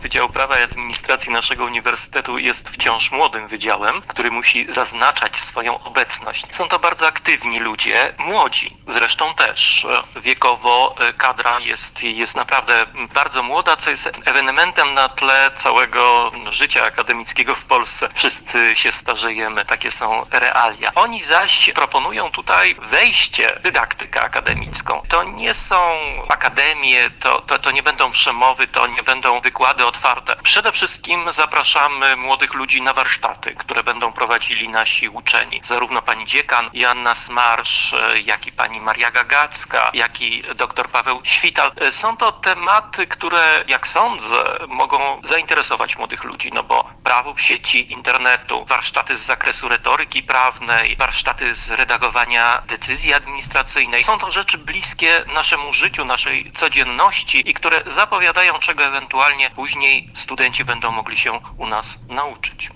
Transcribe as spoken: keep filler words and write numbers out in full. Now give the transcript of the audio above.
Wydział Prawa i Administracji naszego uniwersytetu jest wciąż młodym wydziałem, który musi zaznaczać swoją obecność. Są to bardzo aktywni ludzie, młodzi zresztą też. Wiekowo kadra jest, jest naprawdę bardzo młoda, co jest ewenementem na tle całego życia akademickiego w Polsce. Wszyscy się starzejemy, takie są realia. Oni zaś proponują tutaj wejście w dydaktykę akademicką. To nie są akademie, to, to, to nie będą przemowy, to nie będą wykłady otwarte. Przede wszystkim zapraszamy młodych ludzi na warsztaty, które będą prowadzili nasi uczeni. Zarówno pani dziekan Joanna Smarsz, jak i pani Maria Gagacka, jak i dr Paweł Śwital. Są to tematy, które, jak sądzę, mogą zainteresować młodych ludzi, no bo prawo w sieci internetu, warsztaty z zakresu retoryki prawnej, warsztaty z redagowania decyzji administracyjnej. Są to rzeczy bliskie naszemu życiu, naszej codzienności i które zapowiadają, czego ewentualnie później studenci będą mogli się u nas nauczyć.